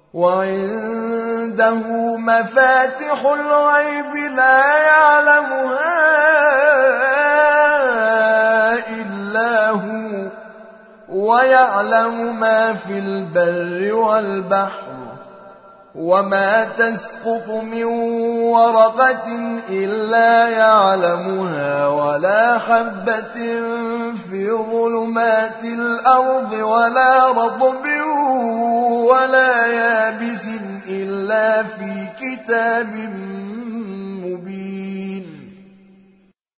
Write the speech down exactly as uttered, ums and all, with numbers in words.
وعنده مفاتح الغيب لا يعلمها إلا هو ويعلم ما في البر والبحر وما تسقط من ورقة إلا يعلمها ولا حبة في ظلمات الأرض ولا رطب ولا يابس إلا في كتاب